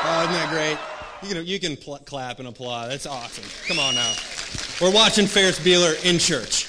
Oh, isn't that great? You can clap and applaud. That's awesome. Come on now. We're watching Ferris Bueller in church.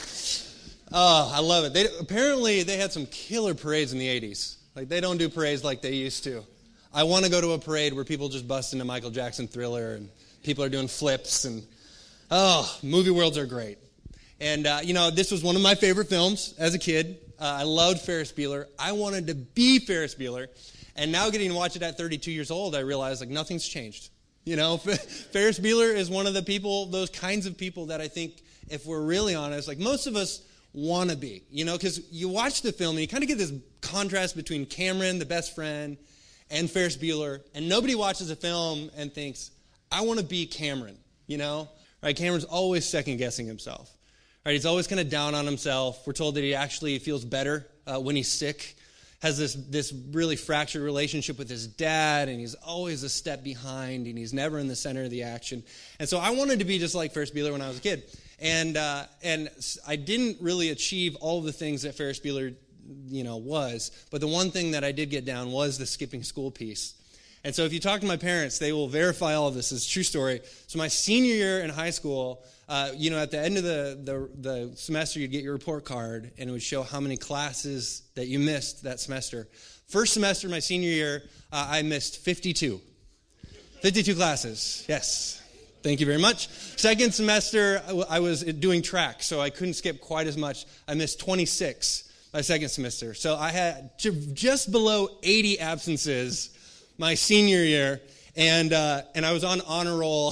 Oh, I love it. Apparently, they had some killer parades in the 80s. Like, they don't do parades like they used to. I want to go to a parade where people just bust into Michael Jackson Thriller and people are doing flips. And, movie worlds are great. And, this was one of my favorite films as a kid. I loved Ferris Bueller. I wanted to be Ferris Bueller. And now getting to watch it at 32 years old, I realize, like, nothing's changed. Ferris Bueller is one of the people, those kinds of people that I think, if we're really honest, like, most of us want to be, because you watch the film and you kind of get this contrast between Cameron, the best friend, and Ferris Bueller, and nobody watches the film and thinks, I want to be Cameron, Right? Cameron's always second-guessing himself. Right? He's always kind of down on himself. We're told that he actually feels better when he's sick. Has this really fractured relationship with his dad, and he's always a step behind, and he's never in the center of the action. And so I wanted to be just like Ferris Bueller when I was a kid. And I didn't really achieve all of the things that Ferris Bueller, was. But the one thing that I did get down was the skipping school piece. And so if you talk to my parents, they will verify all of this. It's a true story. So my senior year in high school, at the end of the semester, you'd get your report card, and it would show how many classes that you missed that semester. First semester, my senior year, I missed 52. 52 classes, yes. Thank you very much. Second semester, I was doing track, so I couldn't skip quite as much. I missed 26 my second semester. So I had just below 80 absences my senior year. And I was on honor roll,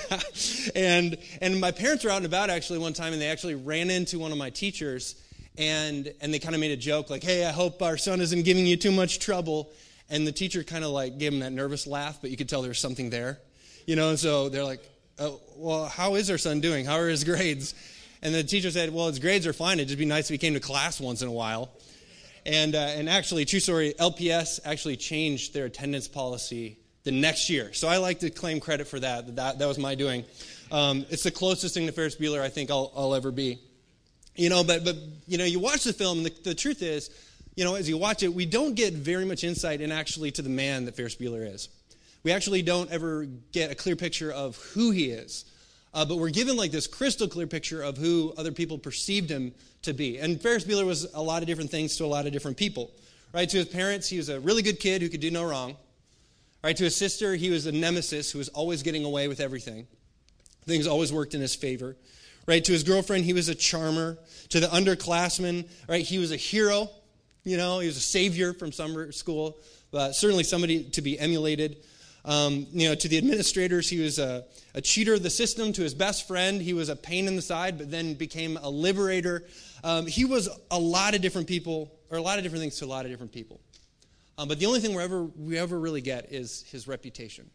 and my parents were out and about actually one time, and they actually ran into one of my teachers, and they kind of made a joke like, "Hey, I hope our son isn't giving you too much trouble." And the teacher kind of like gave him that nervous laugh, but you could tell there was something there, And so they're like, "Oh, well, how is our son doing? How are his grades?" And the teacher said, "Well, his grades are fine. It'd just be nice if he came to class once in a while." And actually, true story, LPS actually changed their attendance policy the next year. So I like to claim credit for that. That was my doing. It's the closest thing to Ferris Bueller I think I'll ever be. But you watch the film, and the truth is, as you watch it, we don't get very much insight to the man that Ferris Bueller is. We actually don't ever get a clear picture of who he is. But we're given like this crystal clear picture of who other people perceived him to be. And Ferris Bueller was a lot of different things to a lot of different people. Right? To his parents, he was a really good kid who could do no wrong. Right, to his sister, he was a nemesis who was always getting away with everything. Things always worked in his favor. Right, to his girlfriend, he was a charmer. To the underclassmen, right, he was a hero. He was a savior from summer school. Certainly somebody to be emulated. To the administrators, he was a cheater of the system. To his best friend, he was a pain in the side, but then became a liberator. He was a lot of different people, or a lot of different things to a lot of different people. But the only thing we ever really get is his reputation.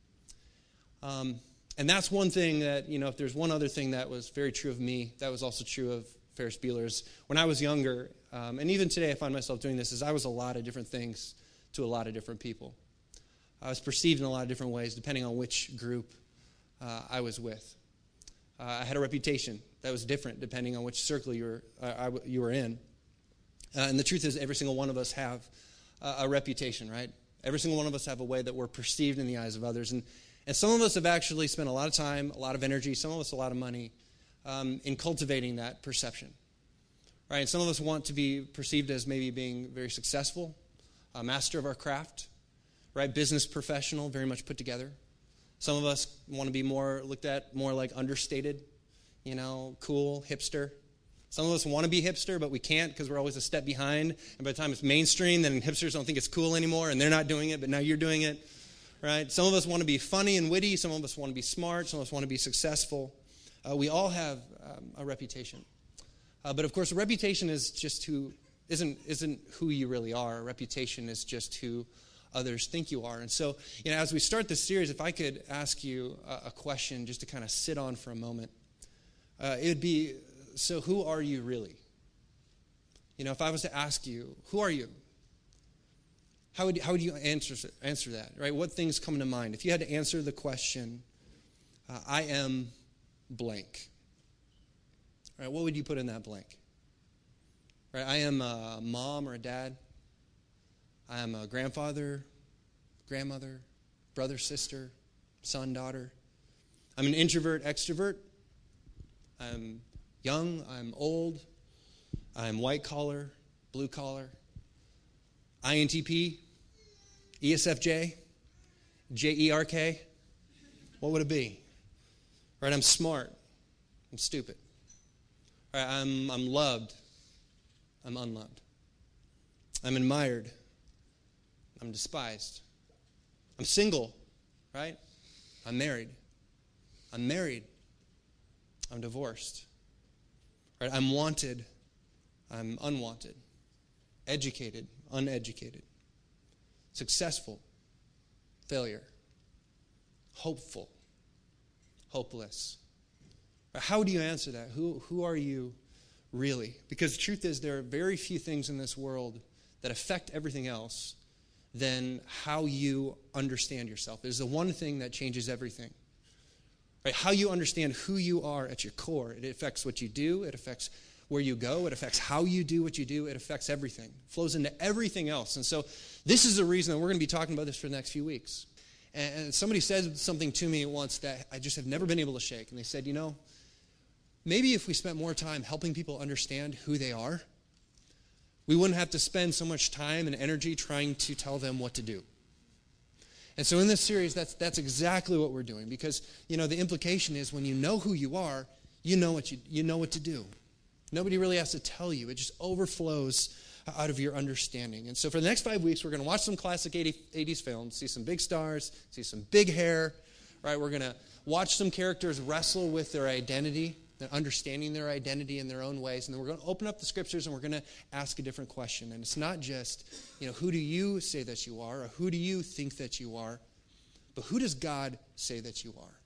And that's one thing that, if there's one other thing that was very true of me, that was also true of Ferris Bueller's. When I was younger, and even today I find myself doing this, is I was a lot of different things to a lot of different people. I was perceived in a lot of different ways, depending on which group I was with. I had a reputation that was different depending on which circle you were in. And the truth is, every single one of us have a reputation, right? Every single one of us have a way that we're perceived in the eyes of others. And some of us have actually spent a lot of time, a lot of energy, some of us a lot of money in cultivating that perception. Right? And some of us want to be perceived as maybe being very successful, a master of our craft, right? Business professional, very much put together. Some of us want to be looked at more like understated, cool, hipster. Some of us want to be hipster, but we can't because we're always a step behind. And by the time it's mainstream, then hipsters don't think it's cool anymore, and they're not doing it, but now you're doing it, right? Some of us want to be funny and witty. Some of us want to be smart. Some of us want to be successful. We all have a reputation. But of course, a reputation is just isn't who you really are. A reputation is just who others think you are. And so, as we start this series, if I could ask you a question just to kind of sit on for a moment, it would be, so who are you really? If I was to ask you, who are you? How would you answer that, right? What things come to mind? If you had to answer the question, I am blank, right? What would you put in that blank? Right? I am a mom or a dad. I am a grandfather, grandmother, brother, sister, son, daughter. I'm an introvert, extrovert. I'm young, I'm old. I'm white collar, blue collar. INTP, ESFJ, JERK. What would it be? Right, I'm smart. I'm stupid. Right, I'm loved. I'm unloved. I'm admired. I'm despised. I'm single, right? I'm married. I'm married. I'm divorced. Right? I'm wanted. I'm unwanted. Educated. Uneducated. Successful. Failure. Hopeful. Hopeless. How do you answer that? Who are you really? Because the truth is there are very few things in this world that affect everything else than how you understand yourself. It is the one thing that changes everything. Right? How you understand who you are at your core. It affects what you do. It affects where you go. It affects how you do what you do. It affects everything. It flows into everything else. And so this is the reason that we're going to be talking about this for the next few weeks. And somebody said something to me once that I just have never been able to shake. And they said, maybe if we spent more time helping people understand who they are, we wouldn't have to spend so much time and energy trying to tell them what to do. And so in this series, that's exactly what we're doing. Because, the implication is when you know who you are, you know what to do. Nobody really has to tell you. It just overflows out of your understanding. And so for the next 5 weeks, we're going to watch some classic 80s films, see some big stars, see some big hair, right? We're going to watch some characters wrestle with their identity, and understanding their identity in their own ways. And then we're going to open up the scriptures and we're going to ask a different question. And it's not just, who do you say that you are, or who do you think that you are, but who does God say that you are?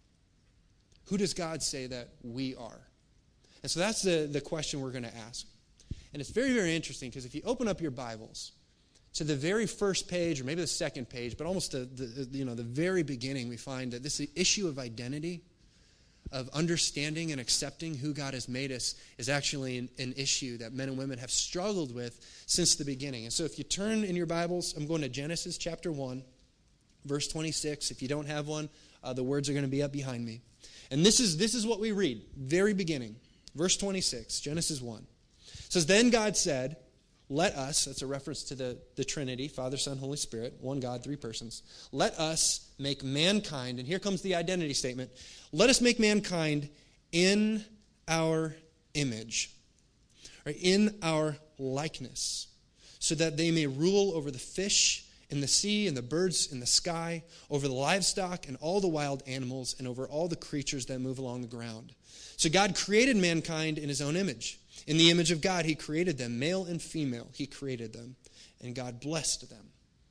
Who does God say that we are? And so that's the question we're going to ask. And it's very, very interesting because if you open up your Bibles to the very first page, or maybe the second page, but almost the very beginning, we find that this issue of identity, of understanding and accepting who God has made us, is actually an issue that men and women have struggled with since the beginning. And so if you turn in your Bibles, I'm going to Genesis chapter 1, verse 26. If you don't have one, the words are going to be up behind me. And this is what we read, very beginning. Verse 26, Genesis 1. It says, "Then God said, let us," that's a reference to the Trinity, Father, Son, Holy Spirit, one God, three persons. "Let us make mankind," and here comes the identity statement, "let us make mankind in our image," or in our likeness, "so that they may rule over the fish in the sea and the birds in the sky, over the livestock and all the wild animals, and over all the creatures that move along the ground." So God created mankind in his own image. In the image of God, he created them, male and female, he created them, and God blessed them.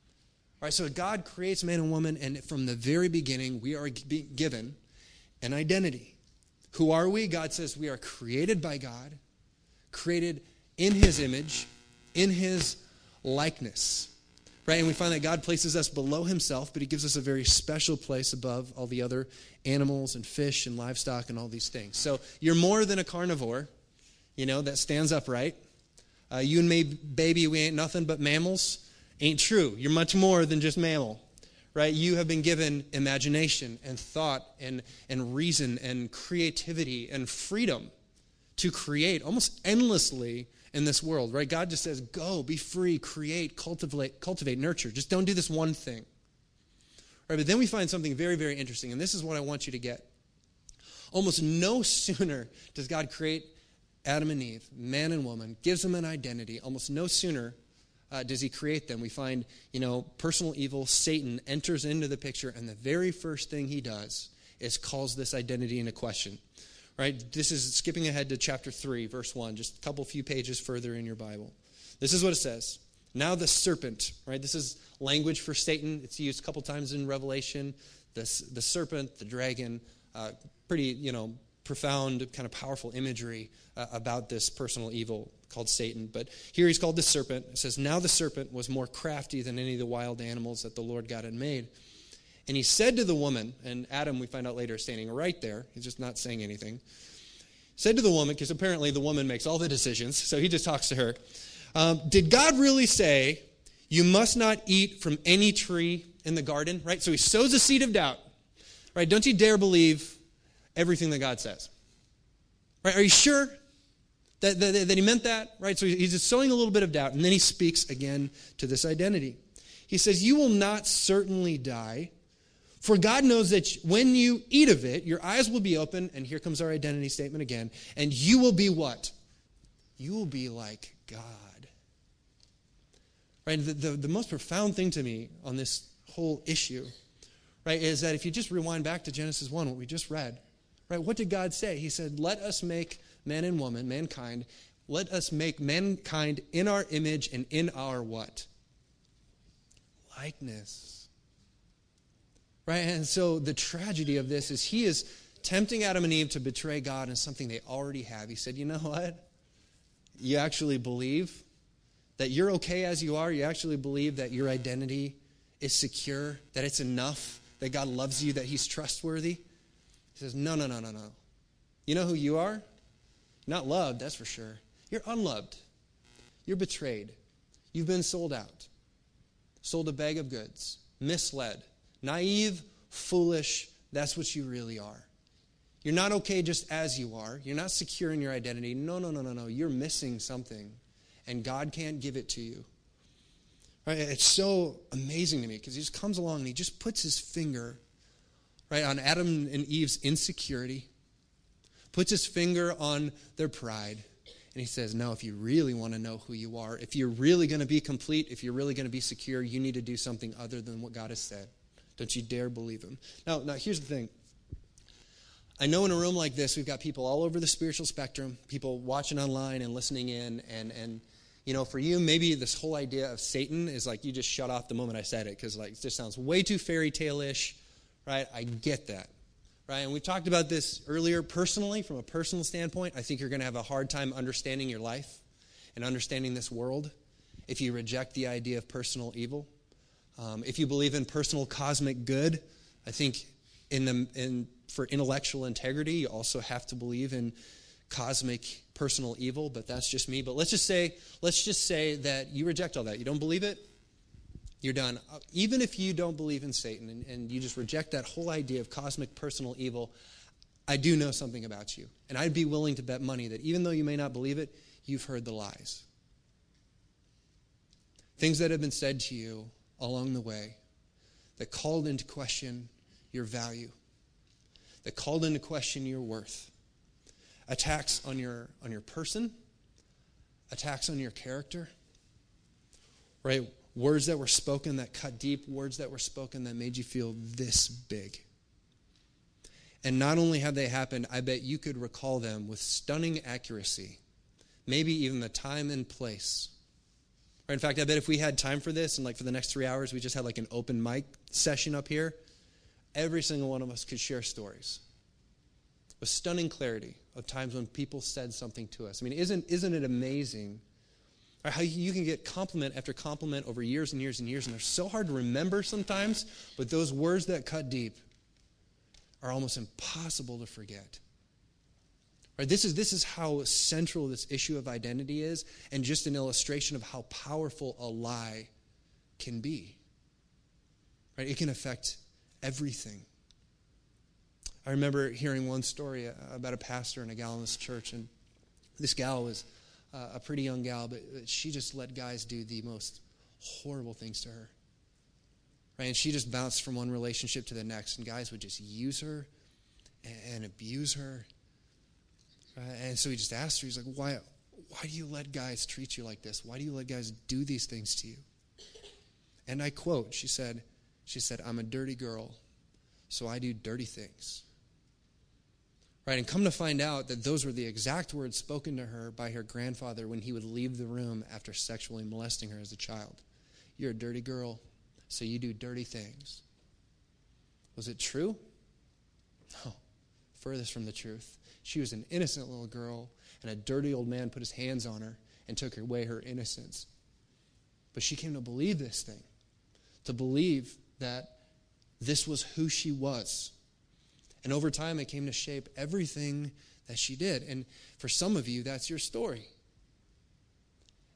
All right, so God creates man and woman, and from the very beginning, we are given an identity. Who are we? God says we are created by God, created in his image, in his likeness. Right? And we find that God places us below himself, but he gives us a very special place above all the other animals and fish and livestock and all these things. So you're more than a carnivore, that stands upright. You and me, baby, we ain't nothing but mammals. Ain't true. You're much more than just mammal. Right? You have been given imagination and thought and reason and creativity and freedom to create almost endlessly in this world, right? God just says, go, be free, create, cultivate, nurture. Just don't do this one thing. Right? But then we find something very, very interesting, and this is what I want you to get. Almost no sooner does God create Adam and Eve, man and woman, gives them an identity. Almost no sooner does he create them. We find, personal evil, Satan, enters into the picture, and the very first thing he does is calls this identity into question. Right? This is skipping ahead to chapter 3, verse 1, just a couple few pages further in your Bible. This is what it says. "Now the serpent," right? This is language for Satan. It's used a couple times in Revelation. The serpent, the dragon, pretty, profound, kind of powerful imagery about this personal evil called Satan. But here he's called the serpent. It says, "Now the serpent was more crafty than any of the wild animals that the Lord God had made. And he said to the woman," and Adam, we find out later, is standing right there. He's just not saying anything. Said to the woman, because apparently the woman makes all the decisions, so he just talks to her. "Did God really say, you must not eat from any tree in the garden, right? So he sows a seed of doubt, right? Don't you dare believe everything that God says, right? Are you sure that he meant that, right? So he's just sowing a little bit of doubt, and then he speaks again to this identity. He says, you will not certainly die, for God knows that when you eat of it, your eyes will be open, and here comes our identity statement again, and you will be what? You will be like God. Right? The most profound thing to me on this whole issue, right, is that if you just rewind back to Genesis 1, what we just read, right, what did God say? He said, let us make man and woman, mankind, let us make mankind in our image and in our what? Likeness. Right? And so the tragedy of this is he is tempting Adam and Eve to betray God in something they already have. He said, you know what? You actually believe that you're okay as you are. You actually believe that your identity is secure, that it's enough, that God loves you, that he's trustworthy. He says, no. You know who you are? Not loved, that's for sure. You're unloved. You're betrayed. You've been sold out. Sold a bag of goods. Misled. Naive, foolish, that's what you really are. You're not okay just as you are. You're not secure in your identity. No. You're missing something, and God can't give it to you. Right? It's so amazing to me because he just comes along and he just puts his finger, right, on Adam and Eve's insecurity, puts his finger on their pride, and he says, no, if you really want to know who you are, if you're really going to be complete, if you're really going to be secure, you need to do something other than what God has said. Don't you dare believe him. Now, here's the thing. I know in a room like this, we've got people all over the spiritual spectrum, people watching online and listening in, and you know, for you, maybe this whole idea of Satan is like you just shut off the moment I said it, because like it just sounds way too fairy tale-ish, right? I get that, right? And we talked about this earlier personally, from a personal standpoint. I think you're going to have a hard time understanding your life and understanding this world if you reject the idea of personal evil. If you believe in personal cosmic good, I think for intellectual integrity, you also have to believe in cosmic personal evil, but that's just me. But let's just say that you reject all that. You don't believe it, you're done. Even if you don't believe in Satan and you just reject that whole idea of cosmic personal evil, I do know something about you. And I'd be willing to bet money that even though you may not believe it, you've heard the lies. Things that have been said to you along the way that called into question your value, that called into question your worth. Attacks on your person, attacks on your character, right? Words that were spoken that cut deep, words that were spoken that made you feel this big. And not only have they happened, I bet you could recall them with stunning accuracy, maybe even the time and place. Right? In fact, I bet if we had time for this and like for the next 3 hours, we just had like an open mic session up here, every single one of us could share stories with stunning clarity of times when people said something to us. I mean, isn't it amazing how you can get compliment after compliment over years and years and years, and they're so hard to remember sometimes, but those words that cut deep are almost impossible to forget. Right? This is how central this issue of identity is, and just an illustration of how powerful a lie can be. Right? It can affect everything. I remember hearing one story about a pastor and a gal in this church, and this gal was a pretty young gal, but she just let guys do the most horrible things to her. Right? And she just bounced from one relationship to the next, and guys would just use her and abuse her. And so he just asked her, he's like, why do you let guys treat you like this? Why do you let guys do these things to you? And I quote, she said, I'm a dirty girl, so I do dirty things. Right, and come to find out that those were the exact words spoken to her by her grandfather when he would leave the room after sexually molesting her as a child. You're a dirty girl, so you do dirty things. Was it true? No, furthest from the truth. She was an innocent little girl, and a dirty old man put his hands on her and took away her innocence. But she came to believe this thing, to believe that this was who she was. And over time, it came to shape everything that she did. And for some of you, that's your story.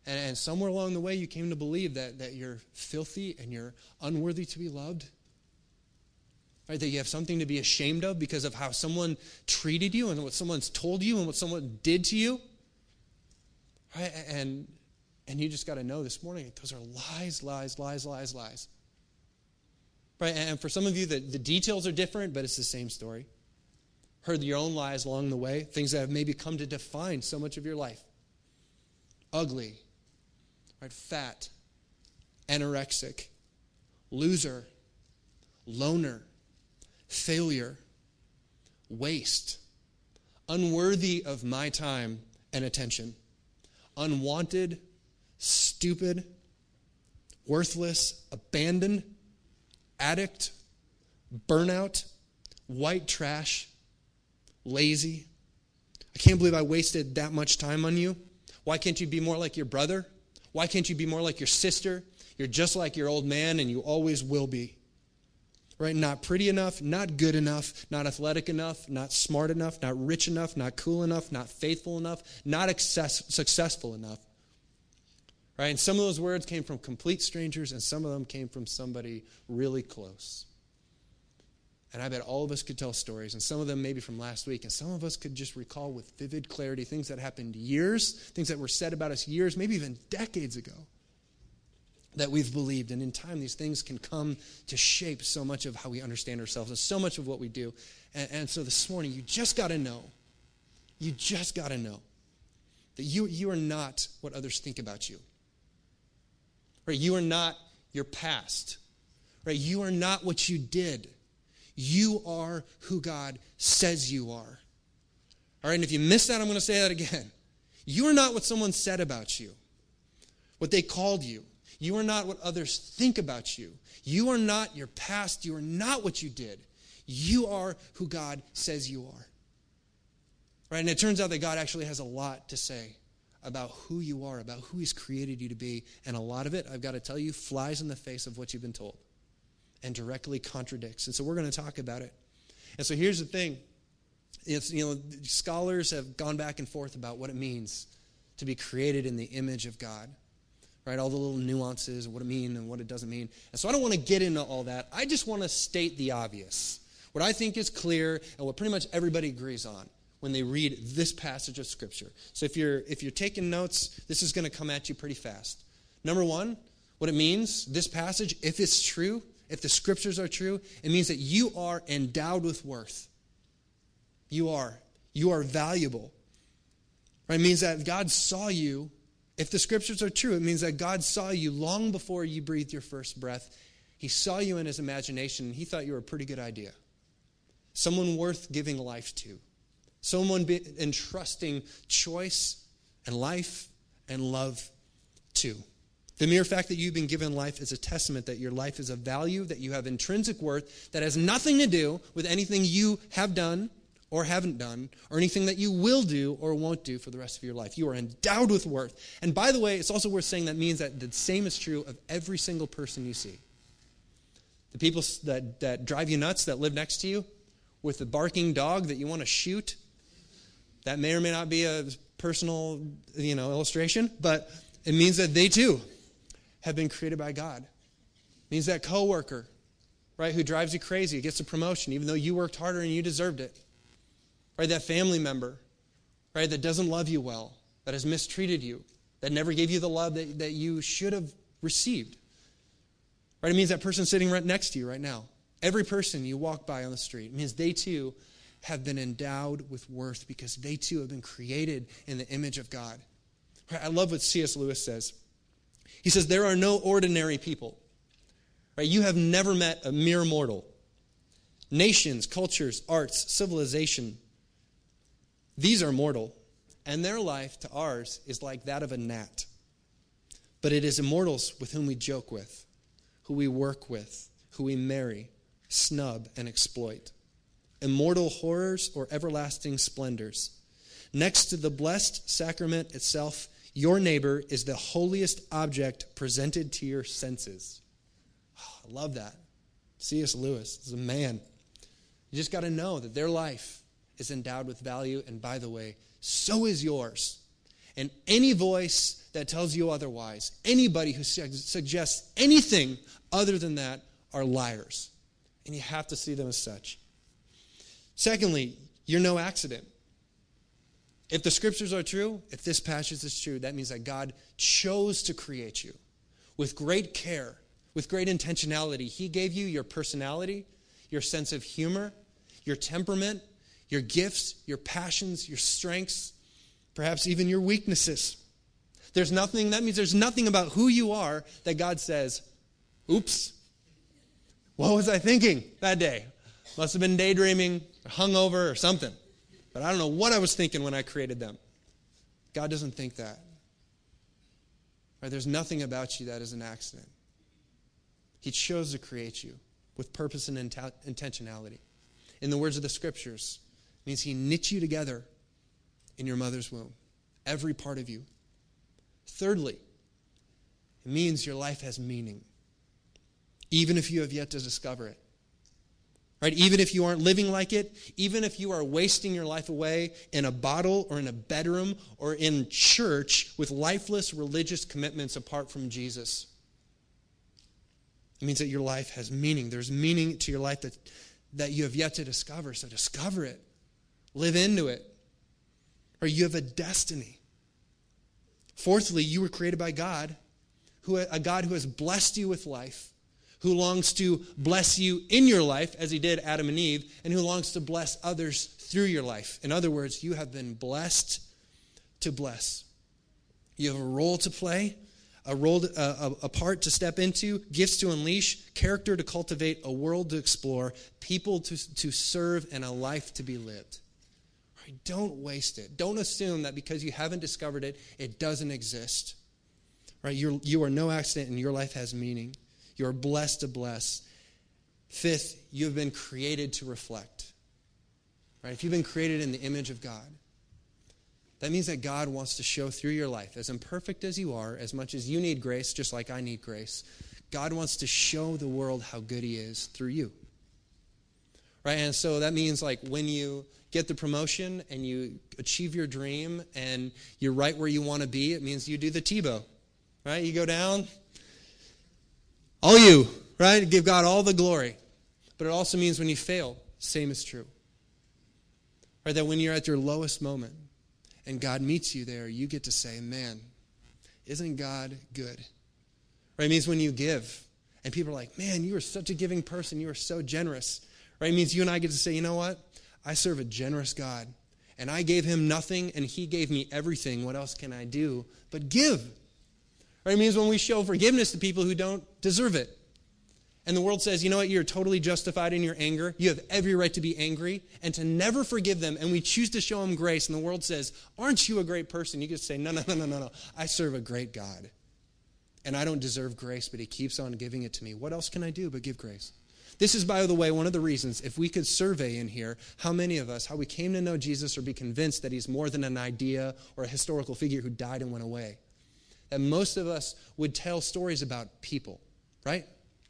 And somewhere along the way, you came to believe that you're filthy and you're unworthy to be loved. Right? That you have something to be ashamed of because of how someone treated you and what someone's told you and what someone did to you. Right? And you just got to know this morning, those are lies, lies, lies, lies, lies. Right? And for some of you, the details are different, but it's the same story. Heard your own lies along the way, things that have maybe come to define so much of your life. Ugly, right? Fat, anorexic, loser, loner, failure, waste, unworthy of my time and attention, unwanted, stupid, worthless, abandoned, addict, burnout, white trash, lazy. I can't believe I wasted that much time on you. Why can't you be more like your brother? Why can't you be more like your sister? You're just like your old man, and you always will be. Right? Not pretty enough, not good enough, not athletic enough, not smart enough, not rich enough, not cool enough, not faithful enough, not successful enough. Right? And some of those words came from complete strangers, and some of them came from somebody really close. And I bet all of us could tell stories, and some of them maybe from last week, and some of us could just recall with vivid clarity things that happened years, things that were said about us years, maybe even decades ago, that we've believed. And in time, these things can come to shape so much of how we understand ourselves and so much of what we do. And so this morning, you just got to know that you are not what others think about you. Right? You are not your past. Right? You are not what you did. You are who God says you are. All right, and if you missed that, I'm going to say that again. You are not what someone said about you, what they called you. You are not what others think about you. You are not your past. You are not what you did. You are who God says you are. Right, and it turns out that God actually has a lot to say about who you are, about who He's created you to be, and a lot of it, I've got to tell you, flies in the face of what you've been told. And directly contradicts. And so we're going to talk about it. And so here's the thing. Scholars have gone back and forth about what it means to be created in the image of God. Right? All the little nuances of what it means and what it doesn't mean. And so I don't want to get into all that. I just want to state the obvious. What I think is clear and what pretty much everybody agrees on when they read this passage of Scripture. So if you're taking notes, this is going to come at you pretty fast. Number one, what it means, this passage, if it's true, if the Scriptures are true, it means that you are endowed with worth. You are valuable. Right? It means that God saw you. If the Scriptures are true, it means that God saw you long before you breathed your first breath. He saw you in His imagination, and He thought you were a pretty good idea. Someone worth giving life to. Someone entrusting choice and life and love to. The mere fact that you've been given life is a testament that your life is of value, that you have intrinsic worth, that has nothing to do with anything you have done or haven't done, or anything that you will do or won't do for the rest of your life. You are endowed with worth. And by the way, it's also worth saying that means that the same is true of every single person you see. The people that drive you nuts, that live next to you, with the barking dog that you want to shoot, that may or may not be a personal, illustration, but it means that they too have been created by God. It means that coworker, right, who drives you crazy, gets a promotion, even though you worked harder and you deserved it. Right, that family member, right, that doesn't love you well, that has mistreated you, that never gave you the love that you should have received. Right, it means that person sitting right next to you right now. Every person you walk by on the street, it means they too have been endowed with worth because they too have been created in the image of God. Right, I love what C.S. Lewis says. He says, there are no ordinary people. Right? You have never met a mere mortal. Nations, cultures, arts, civilization, these are mortal, and their life to ours is like that of a gnat. But it is immortals with whom we joke with, who we work with, who we marry, snub, and exploit. Immortal horrors or everlasting splendors. Next to the blessed sacrament itself, your neighbor is the holiest object presented to your senses. Oh, I love that. C.S. Lewis is a man. You just got to know that their life is endowed with value, and by the way, so is yours. And any voice that tells you otherwise, anybody who suggests anything other than that are liars. And you have to see them as such. Secondly, you're no accident. If the scriptures are true, if this passage is true, that means that God chose to create you with great care, with great intentionality. He gave you your personality, your sense of humor, your temperament, your gifts, your passions, your strengths, perhaps even your weaknesses. That means there's nothing about who you are that God says, oops, what was I thinking that day? Must have been daydreaming, or hungover, or something. But I don't know what I was thinking when I created them. God doesn't think that. Right? There's nothing about you that is an accident. He chose to create you with purpose and intentionality. In the words of the scriptures, it means he knit you together in your mother's womb. Every part of you. Thirdly, it means your life has meaning. Even if you have yet to discover it. Right? Even if you aren't living like it, even if you are wasting your life away in a bottle or in a bedroom or in church with lifeless religious commitments apart from Jesus. It means that your life has meaning. There's meaning to your life that you have yet to discover. So discover it. Live into it. Or you have a destiny. Fourthly, you were created by God, a God who has blessed you with life, who longs to bless you in your life, as he did Adam and Eve, and who longs to bless others through your life. In other words, you have been blessed to bless. You have a role to play, a part to step into, gifts to unleash, character to cultivate, a world to explore, people to serve, and a life to be lived. Right? Don't waste it. Don't assume that because you haven't discovered it, it doesn't exist. Right? You are no accident, and your life has meaning. You are blessed to bless. Fifth, you have been created to reflect. Right? If you've been created in the image of God, that means that God wants to show through your life, as imperfect as you are, as much as you need grace, just like I need grace, God wants to show the world how good he is through you. Right? And so that means like when you get the promotion and you achieve your dream and you're right where you want to be, it means you do the Tebow. Right? You go down. All you, right? Give God all the glory. But it also means when you fail, same is true. Right? That when you're at your lowest moment and God meets you there, you get to say, man, isn't God good? Right? It means when you give and people are like, man, you are such a giving person. You are so generous. Right? It means you and I get to say, you know what? I serve a generous God. And I gave him nothing and he gave me everything. What else can I do but give? Right? It means when we show forgiveness to people who don't deserve it. And the world says, you know what, you're totally justified in your anger. You have every right to be angry and to never forgive them. And we choose to show them grace. And the world says, aren't you a great person? You can say, no. I serve a great God. And I don't deserve grace, but he keeps on giving it to me. What else can I do but give grace? This is, by the way, one of the reasons, if we could survey in here, how many of us, how we came to know Jesus or be convinced that he's more than an idea or a historical figure who died and went away. That most of us would tell stories about people, right?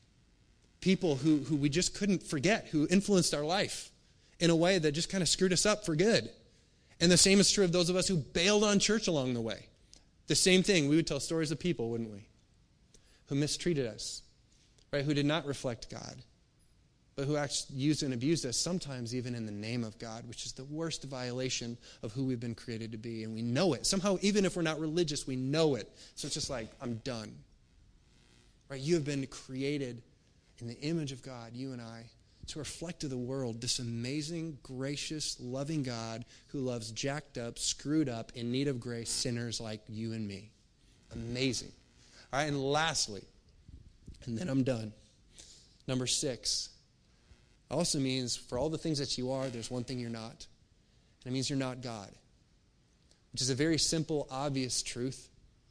People who we just couldn't forget, who influenced our life in a way that just kind of screwed us up for good. And the same is true of those of us who bailed on church along the way. The same thing, we would tell stories of people, wouldn't we? Who mistreated us, right? Who did not reflect God, but who actually used and abused us, sometimes even in the name of God, which is the worst violation of who we've been created to be. And we know it. Somehow, even if we're not religious, we know it. So it's just like, I'm done. Right? You have been created in the image of God, you and I, to reflect to the world this amazing, gracious, loving God who loves jacked up, screwed up, in need of grace sinners like you and me. Amazing. All right, and lastly, and then I'm done. Number 6. Also means for all the things that you are, there's one thing you're not. And it means you're not God. Which is a very simple, obvious truth.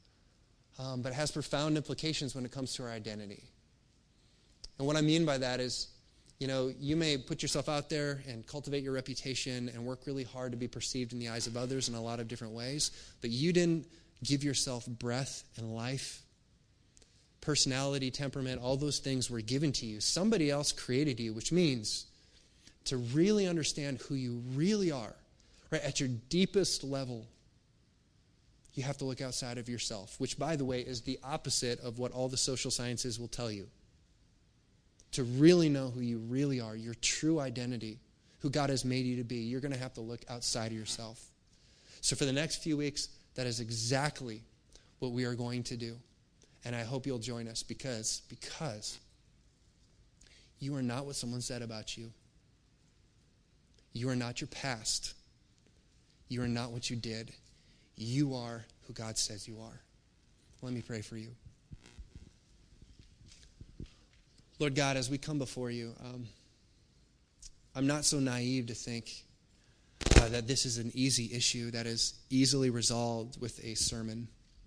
But it has profound implications when it comes to our identity. And what I mean by that is, you know, you may put yourself out there and cultivate your reputation and work really hard to be perceived in the eyes of others in a lot of different ways. But you didn't give yourself breath and life. Personality, temperament, all those things were given to you. Somebody else created you, which means to really understand who you really are, right, at your deepest level, you have to look outside of yourself, which, by the way, is the opposite of what all the social sciences will tell you. To really know who you really are, your true identity, who God has made you to be, you're going to have to look outside of yourself. So for the next few weeks, that is exactly what we are going to do. And I hope you'll join us because you are not what someone said about you. You are not your past. You are not what you did. You are who God says you are. Let me pray for you. Lord God, as we come before you, I'm not so naive to think that this is an easy issue that is easily resolved with a sermon.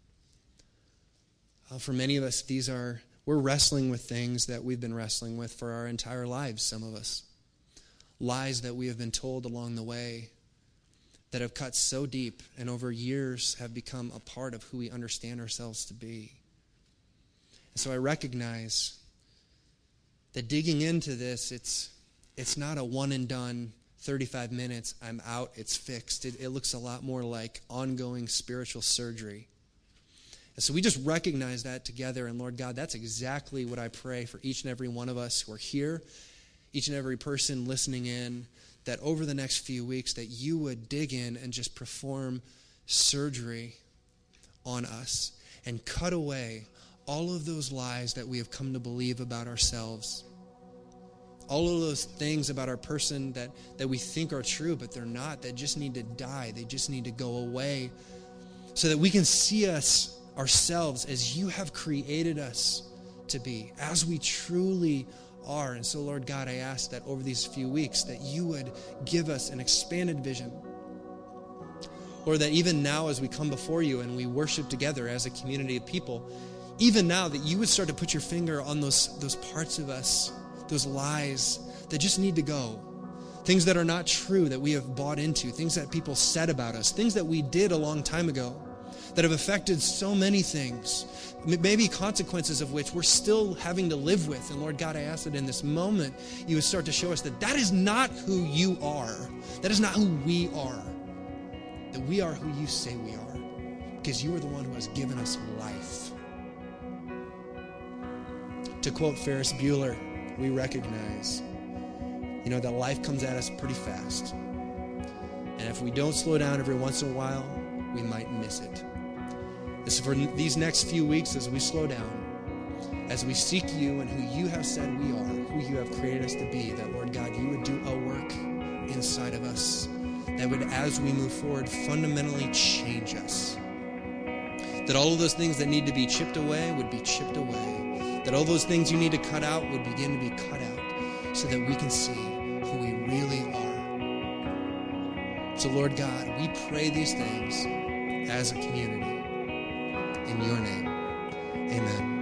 For many of us, we're wrestling with things that we've been wrestling with for our entire lives, some of us. Lies that we have been told along the way that have cut so deep and over years have become a part of who we understand ourselves to be. And so I recognize that digging into this, it's not a one and done, 35 minutes, I'm out, it's fixed. It looks a lot more like ongoing spiritual surgery. And so we just recognize that together. And Lord God, that's exactly what I pray for each and every one of us who are here, each and every person listening in, that over the next few weeks that you would dig in and just perform surgery on us and cut away all of those lies that we have come to believe about ourselves. All of those things about our person that we think are true, but they're not, that just need to die. They just need to go away so that we can see ourselves as you have created us to be, as we truly are. And so, Lord God, I ask that over these few weeks that you would give us an expanded vision. Or that even now as we come before you and we worship together as a community of people, even now that you would start to put your finger on those parts of us, those lies that just need to go. Things that are not true that we have bought into, things that people said about us, things that we did a long time ago that have affected so many things, maybe consequences of which we're still having to live with. And Lord God, I ask that in this moment, you would start to show us that is not who you are. That is not who we are. That we are who you say we are. Because you are the one who has given us life. To quote Ferris Bueller, we recognize, that life comes at us pretty fast. And if we don't slow down every once in a while, we might miss it. So for these next few weeks, as we slow down, as we seek you and who you have said we are, who you have created us to be, that, Lord God, you would do a work inside of us that would, as we move forward, fundamentally change us. That all of those things that need to be chipped away would be chipped away. That all those things you need to cut out would begin to be cut out so that we can see who we really are. So, Lord God, we pray these things as a community. In your name, amen.